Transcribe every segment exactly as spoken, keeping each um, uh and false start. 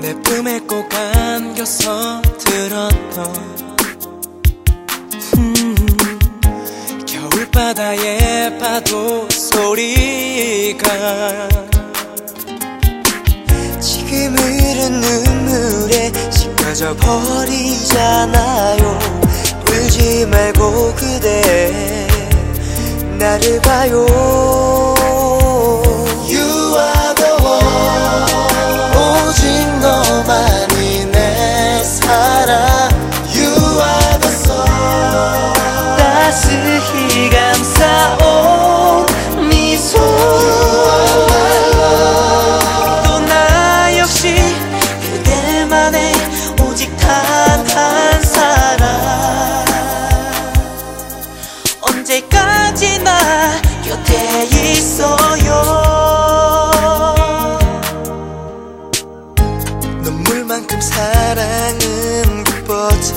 내 품에 꼭 안겨서 들었던 음, 겨울바다의 파도 소리가 지금 흐른 눈물에 씻겨져 버리잖아요. 울지 말고 그대 나를 봐요. You are the one, 오직 너만이 내 사랑. You are the sun, 따스히 감싸온 미소. You are my love, 또 나 역시 그대만의 오직 단 한 사람. 언제까지나 곁에 있어요. 눈물만큼 사랑은 깊어져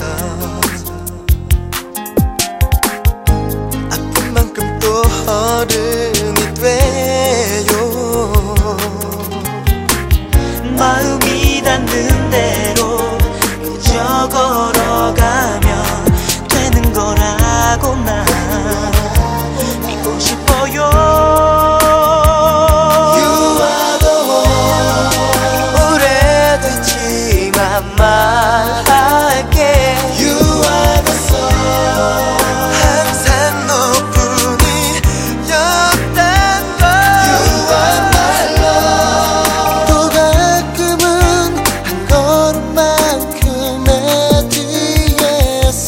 아픈 만큼 또 어른이 돼요. 마음이 닿는 대로 그저 걸어가면 되는 거라고 난 믿고 싶어요. You are the one, 오래됐지만 말할게. You are the sun, 항상 너뿐이었단 걸. You are my love, 또 가끔은 한 걸음만큼의 뒤에서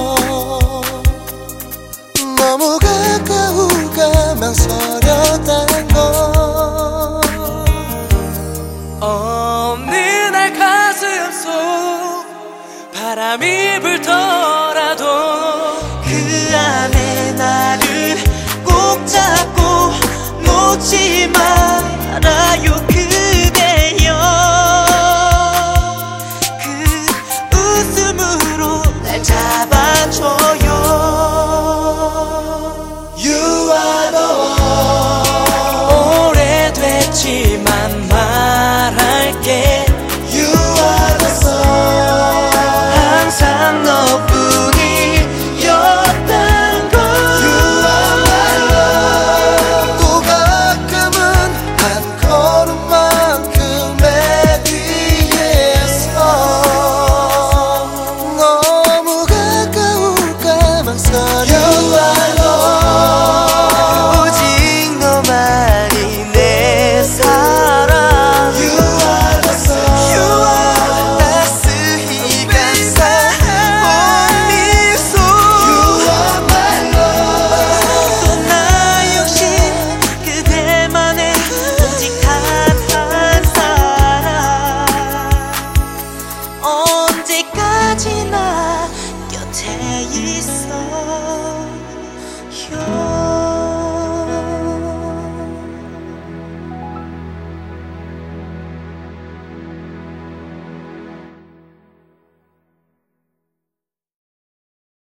너무 가까우가 망설였단 걸. 어느 날 가슴 속 바람이 불더라도 그 안에 나를 꼭 잡고 놓지 말아요. 그